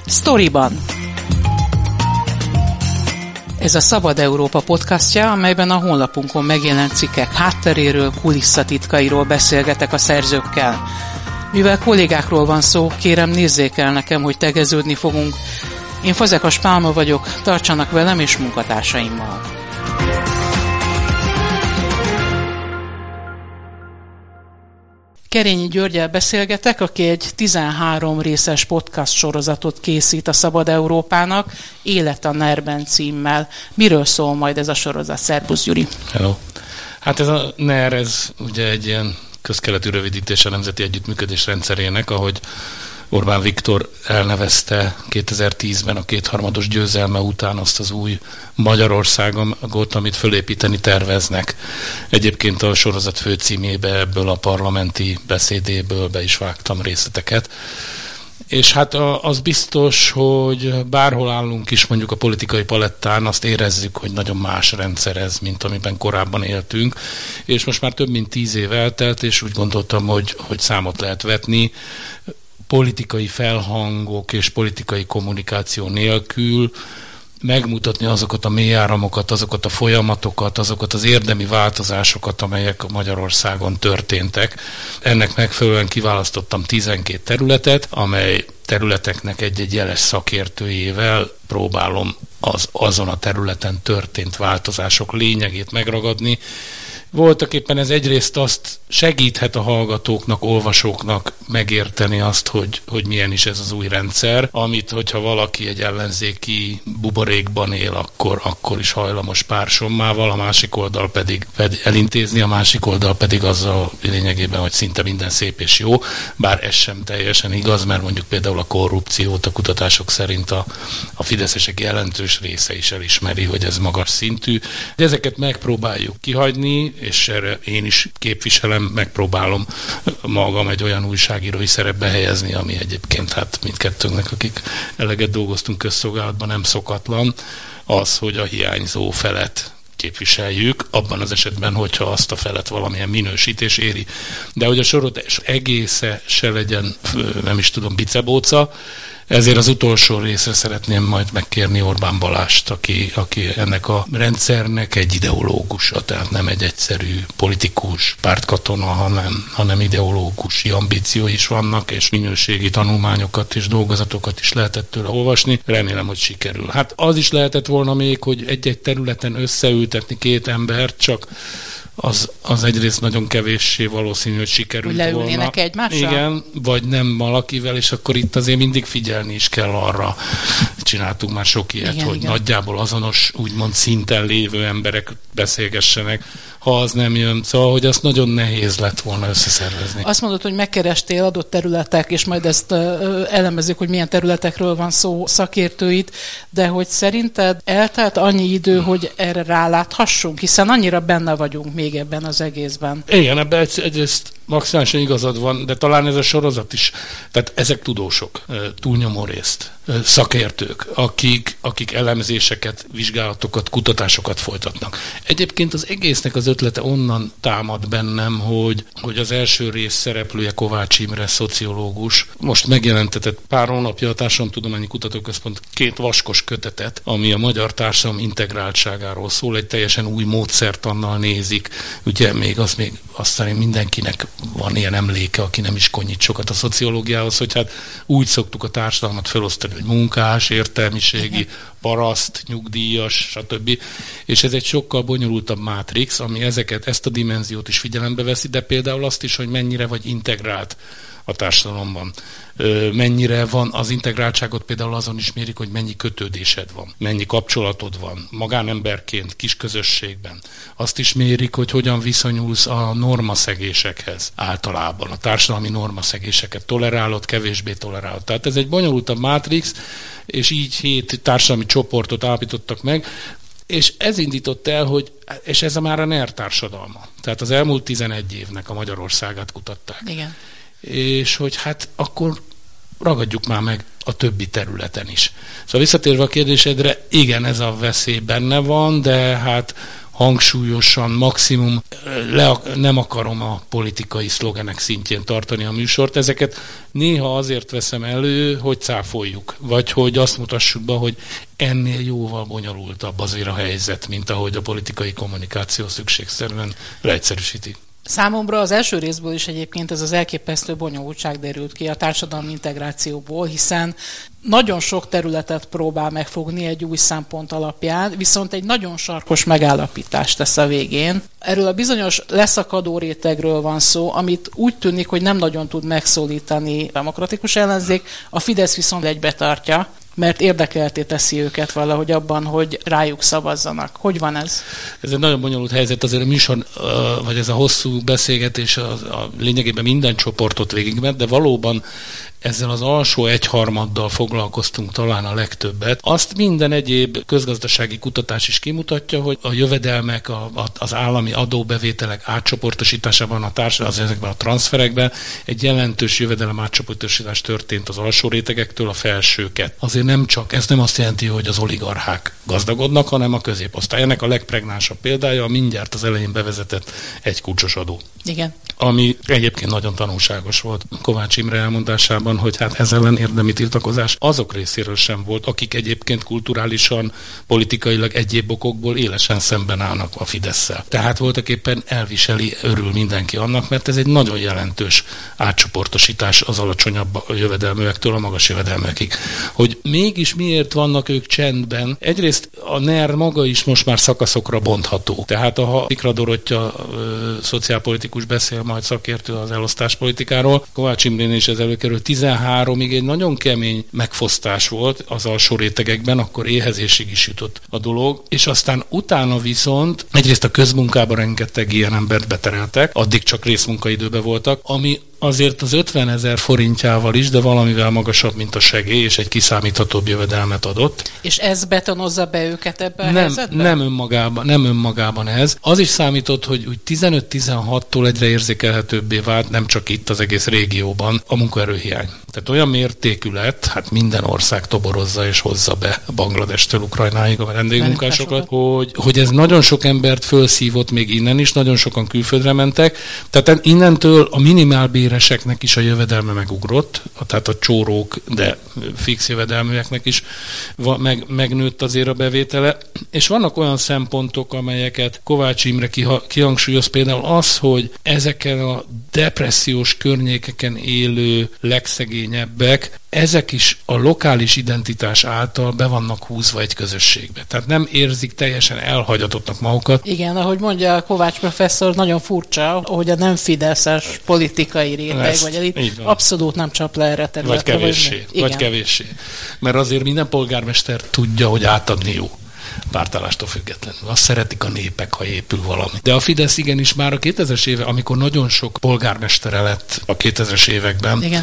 Sztoriban. Ez a Szabad Európa podcastja, amelyben a honlapunkon megjelent cikkek hátteréről, kulisszatitkairól beszélgetek a szerzőkkel. Mivel kollégákról van szó, kérem nézzék el nekem, hogy tegeződni fogunk. Én Fazekas Pálma vagyok, tartsanak velem és munkatársaimmal. Kerényi Györggyel beszélgetek, aki egy 13 részes podcast sorozatot készít a Szabad Európának, Élet a NER-ben címmel. Miről szól majd ez a sorozat? Szerbusz, Gyuri! Hello! Hát ez a NER, ez ugye egy ilyen közkeletű rövidítése a Nemzeti Együttműködés rendszerének, ahogy Orbán Viktor elnevezte 2010-ben a kétharmados győzelme után azt az új Magyarországot, amit fölépíteni terveznek. Egyébként a sorozat főcímébe ebből a parlamenti beszédéből be is vágtam részleteket. És hát az biztos, hogy bárhol állunk is mondjuk a politikai palettán, azt érezzük, hogy nagyon más rendszer ez, mint amiben korábban éltünk. És most már több mint 10 év eltelt, és úgy gondoltam, hogy számot lehet vetni. Politikai felhangok és politikai kommunikáció nélkül megmutatni azokat a mélyáramokat, azokat a folyamatokat, azokat az érdemi változásokat, amelyek Magyarországon történtek. Ennek megfelelően kiválasztottam 12 területet, amely területeknek egy-egy jeles szakértőjével próbálom azon a területen történt változások lényegét megragadni. Voltak éppen ez egyrészt azt segíthet a hallgatóknak, olvasóknak megérteni azt, hogy milyen is ez az új rendszer, amit, hogyha valaki egy ellenzéki buborékban él, akkor is hajlamos pár sommával, a másik oldal pedig elintézni, a másik oldal pedig azzal lényegében, hogy szinte minden szép és jó, bár ez sem teljesen igaz, mert mondjuk például a korrupciót a kutatások szerint a fideszesek jelentős része is elismeri, hogy ez magas szintű. De ezeket megpróbáljuk kihagyni, és erre én is képviselem, megpróbálom magam egy olyan újságírói szerepbe helyezni, ami egyébként hát mindkettőnknek, akik eleget dolgoztunk közszolgálatban, nem szokatlan, az, hogy a hiányzó felet képviseljük, abban az esetben, hogyha azt a felet valamilyen minősítés éri. De hogy a sorozat egésze se legyen, nem is tudom, bicebóca, ezért az utolsó részre szeretném majd megkérni Orbán Balást, aki ennek a rendszernek egy ideológusa, tehát nem egy egyszerű politikus, pártkatona, hanem ideológusi ambíciói is vannak, és minőségi tanulmányokat és dolgozatokat is lehetett tőle olvasni. Remélem, hogy sikerül. Hát az is lehetett volna még, hogy egy-egy területen összeültetni két embert, csak az egyrészt nagyon kevéssé valószínű, hogy sikerült volna. Hogy leülnének egymással? Igen, vagy nem valakivel, és akkor itt azért mindig figyelni is kell arra. Csináltunk már sok ilyet, igen, hogy nagyjából azonos, úgymond szinten lévő emberek beszélgessenek, ha az nem jön. Szóval, hogy azt nagyon nehéz lett volna összeszervezni. Azt mondod, hogy megkerestél adott területek, és majd ezt elemezzük, hogy milyen területekről van szó, szakértőit, de hogy szerinted eltelt annyi idő, hogy erre ráláthassunk, hiszen annyira benne vagyunk még ebben az egészben. Igen, ebben egyrészt maximálisan igazad van, de talán ez a sorozat is, tehát ezek tudósok, túlnyomó részt, szakértők, akik elemzéseket, vizsgálatokat, kutatásokat folytatnak. Egyébként az egésznek az ötlete onnan támad bennem, hogy az első rész szereplője Kovács Imre, szociológus, most megjelentetett pár hónapja a Társadalomtudományi Kutatóközpont 2 vaskos kötetet, ami a magyar társadalom integráltságáról szól, egy teljesen új módszertannal nézik. Ugye még azt szerint mindenkinek van ilyen emléke, aki nem is konyít sokat a szociológiához, hogy hát úgy szoktuk a társadalmat felosztani, hogy munkás, értelmiségi, paraszt, nyugdíjas, stb. És ez egy sokkal bonyolultabb mátrix, ami ezt a dimenziót is figyelembe veszi, de például azt is, hogy mennyire vagy integrált a társadalomban. Mennyire van az integráltságot, például azon is mérik, hogy mennyi kötődésed van, mennyi kapcsolatod van, magánemberként, kisközösségben. Azt is mérik, hogy hogyan viszonyulsz a normaszegésekhez általában, a társadalmi normaszegéseket tolerálod, kevésbé tolerálod. Tehát ez egy bonyolultabb mátrix, és így 7 társadalmi csoportot állapítottak meg, és ez indított el, és ez már a NER társadalma. Tehát az elmúlt 11 évnek a Magyarországát kutatták. Igen. És hogy hát akkor ragadjuk már meg a többi területen is. Szóval visszatérve a kérdésedre, igen, ez a veszély benne van, de hát hangsúlyosan, maximum nem akarom a politikai szlogenek szintjén tartani a műsort. Ezeket néha azért veszem elő, hogy cáfoljuk, vagy hogy azt mutassuk be, hogy ennél jóval bonyolultabb azért a helyzet, mint ahogy a politikai kommunikáció szükségszerűen leegyszerűsíti. Számomra az első részből is egyébként ez az elképesztő bonyolultság derült ki a társadalmi integrációból, hiszen nagyon sok területet próbál megfogni egy új szempont alapján, viszont egy nagyon sarkos megállapítást tesz a végén. Erről a bizonyos leszakadó rétegről van szó, amit úgy tűnik, hogy nem nagyon tud megszólítani a demokratikus ellenzék, a Fidesz viszont egybe tartja, mert érdekelté teszi őket valahogy abban, hogy rájuk szavazzanak. Hogy van ez? Ez egy nagyon bonyolult helyzet, azért a műsor, vagy ez a hosszú beszélgetés a lényegében minden csoportot végigment, de valóban ezzel az alsó egyharmaddal foglalkoztunk talán a legtöbbet. Azt minden egyéb közgazdasági kutatás is kimutatja, hogy a jövedelmek, az állami adóbevételek átcsoportosításában, ezekben a transzferekben egy jelentős jövedelem átcsoportosítás történt az alsó rétegekről a felsőket. Azért ez nem azt jelenti, hogy az oligarchák gazdagodnak, hanem a középosztály. Ennek a legpregnánsabb példája a mindjárt az elején bevezetett egykulcsos adó. Igen. Ami egyébként nagyon tanulságos volt Kovács Imre elmondásában, hogy hát ez ellen érdemi tiltakozás azok részéről sem volt, akik egyébként kulturálisan, politikailag egyéb okokból élesen szemben állnak a Fidesszel. Tehát voltaképpen örül mindenki annak, mert ez egy nagyon jelentős átcsoportosítás az alacsonyabb jövedelműektől a magas jövedelmekig. Hogy mégis miért vannak ők csendben? Egyrészt a NER maga is most már szakaszokra bontható. Tehát ha Szikra Dorottya szociálpolitikus beszél majd szakértő az elosztáspolitikáról, Kovács Imrén is ez előkerül, 13-ig egy nagyon kemény megfosztás volt az alsó rétegekben, akkor éhezésig is jutott a dolog, és aztán utána viszont egyrészt a közmunkában rengeteg ilyen embert betereltek, addig csak részmunkaidőben voltak, ami azért az 50 000 forintjával is, de valamivel magasabb, mint a segély, és egy kiszámíthatóbb jövedelmet adott. És ez betonozza be őket ebbe a helyzetbe? Nem önmagában ez. Az is számított, hogy úgy 15-16-tól egyre érzékelhetőbbé vált, nem csak itt az egész régióban, a munkaerőhiány. Tehát olyan mértékű lett, hát minden ország toborozza és hozza be Bangladestől Ukrajnáig a vendégmunkásokat, hogy ez nagyon sok embert fölszívott még innen is, nagyon sokan külföldre mentek. Tehát innentől a minimálbéreseknek is a jövedelme megugrott, tehát a csórók, de fix jövedelműeknek is megnőtt azért a bevétele. És vannak olyan szempontok, amelyeket Kovács Imre kihangsúlyoz, például az, hogy ezeken a depressziós környékeken élő legszegényebbek, ezek is a lokális identitás által be vannak húzva egy közösségbe. Tehát nem érzik teljesen elhagyatottnak magukat. Igen, ahogy mondja Kovács professzor, nagyon furcsa, hogy a nem fideszes politikai réteg, vagy elit abszolút nem csap le erre területre. Vagy kevéssé. Mert azért minden polgármester tudja, hogy átadni jó. Pártállástól függetlenül. Azt szeretik a népek, ha épül valami. De a Fidesz igenis már a 2000-es évek, amikor nagyon sok polgármestere lett a 2000-es években, igen,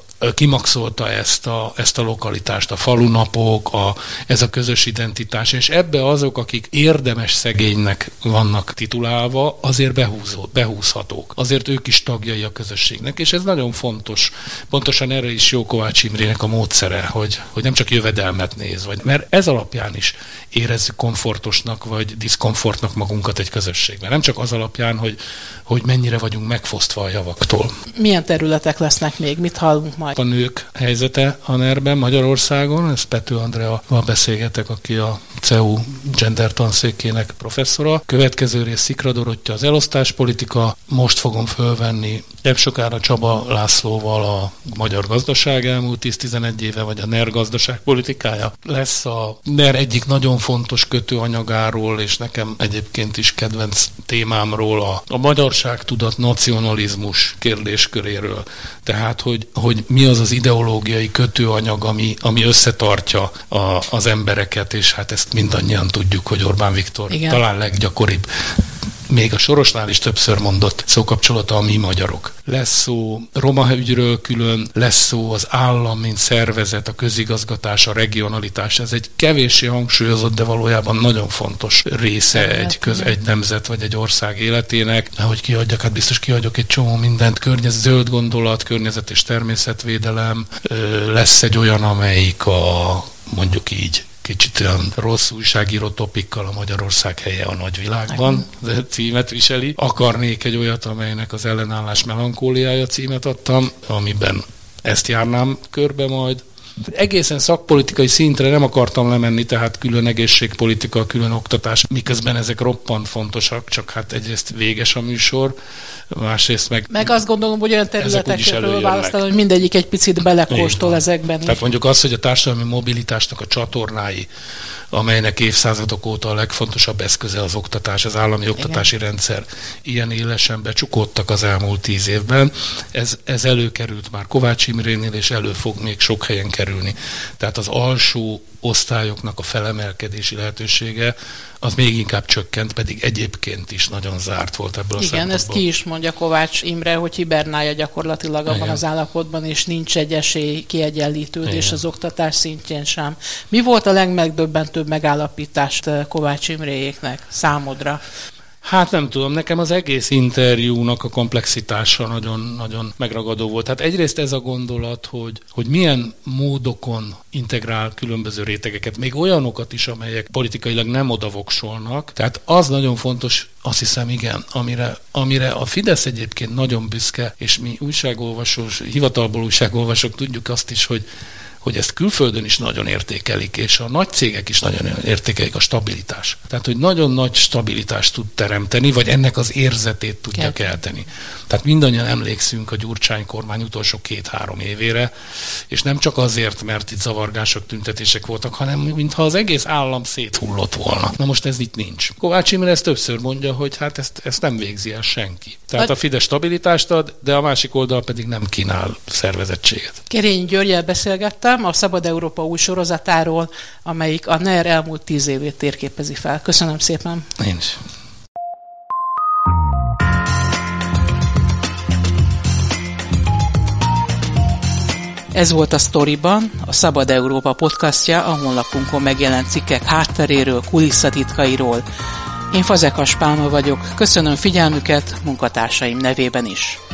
kimaxolta ezt a lokalitást, a falunapok, ez a közös identitás, és ebbe azok, akik érdemes szegénynek vannak titulálva, azért behúzhatók. Azért ők is tagjai a közösségnek, és ez nagyon fontos. Pontosan erre is jó Kovács Imrének a módszere, hogy nem csak jövedelmet néz, mert ez alapján is érezzük komfortosnak, vagy diszkomfortnak magunkat egy közösségben. Nem csak az alapján, hogy mennyire vagyunk megfosztva a javaktól. Milyen területek lesznek még? Mit hallunk majd? A nők helyzete a NER-ben Magyarországon, ezt Pető Andreával beszélgetek, aki a CEU gender tanszékének professzora. Következő rész Szikra Dorottya az elosztáspolitika. Most fogom fölvenni nem sokára Csaba Lászlóval a magyar gazdaság elmúlt 10-11 éve, vagy a NER gazdaságpolitikája. Lesz a NER egyik nagyon fontos kötőanyagáról, és nekem egyébként is kedvenc témámról, a magyarságtudat nacionalizmus kérdésköréről. Tehát, hogy mi az az ideológiai kötőanyag, ami összetartja az embereket, és hát ezt mindannyian tudjuk, hogy Orbán Viktor talán leggyakoribb, még a Sorosnál is többször mondott szókapcsolata a mi magyarok. Lesz szó roma ügyről külön, lesz szó az állam, mint szervezet, a közigazgatás, a regionalitás. Ez egy kevéssé hangsúlyozott, de valójában nagyon fontos része egy nemzet vagy egy ország életének. Hogy kiadjak, hát biztos kiadjak egy csomó mindent. Zöld gondolat, környezet és természetvédelem. Lesz egy olyan, amelyik mondjuk így kicsit olyan rossz újságíró topikkal, a Magyarország helye a nagyvilágban címet viseli. Akarnék egy olyat, amelynek az ellenállás melankóliája címet adtam, amiben ezt járnám körbe majd. Egészen szakpolitikai szintre nem akartam lemenni, tehát külön egészségpolitika, külön oktatás, miközben ezek roppant fontosak, csak hát egyrészt véges a műsor, másrészt meg azt gondolom, hogy olyan területekről választani, hogy mindegyik egy picit belekóstol ezekben is. Tehát mondjuk az, hogy a társadalmi mobilitásnak a csatornái, amelynek évszázadok óta a legfontosabb eszköze az oktatás, az állami oktatási rendszer, ilyen élesen becsukódtak az elmúlt 10 évben. Ez előkerült már Kovács Imrénél, és elő fog még sok helyen kerülni. Tehát az alsó osztályoknak a felemelkedési lehetősége az még inkább csökkent, pedig egyébként is nagyon zárt volt ebből a szempontból. Ezt ki is mondja Kovács Imre, hogy hibernálja gyakorlatilag abban az állapotban, és nincs egy esély kiegyenlítődés az oktatás szintjén sem. Mi volt a legmegdöbbentőbb megállapítást Kovács Imréjéknek számodra? Hát nem tudom, nekem az egész interjúnak a komplexitása nagyon megragadó volt. Hát egyrészt ez a gondolat, hogy milyen módokon integrál különböző rétegeket, még olyanokat is, amelyek politikailag nem odavoksolnak. Tehát az nagyon fontos, azt hiszem, igen, amire a Fidesz egyébként nagyon büszke, és mi újságolvasós, hivatalból újságolvasók tudjuk azt is, hogy ezt külföldön is nagyon értékelik, és a nagy cégek is nagyon értékelik, a stabilitás. Tehát, hogy nagyon nagy stabilitást tud teremteni, vagy ennek az érzetét tudja kelteni. Tehát mindannyian emlékszünk a Gyurcsány kormány utolsó 2-3 évére, és nem csak azért, mert itt zavargások, tüntetések voltak, hanem mintha az egész állam széthullott volna. Na most ez itt nincs. Kovács Imre ezt többször mondja, hogy hát ezt nem végzi el senki. Tehát a Fidesz stabilitást ad, de a másik oldal pedig nem kínál szervezettséget. Kerényi Györggyel beszélgettem a Szabad Európa új sorozatáról, amelyik a NER elmúlt 10 évét térképezi fel. Köszönöm szépen. Én is. Ez volt a Sztoriban, a Szabad Európa podcastja, a honlapunkon megjelent cikkek hátteréről, kulisszatitkairól. Én Fazekas Pálma vagyok, köszönöm figyelmüket munkatársaim nevében is.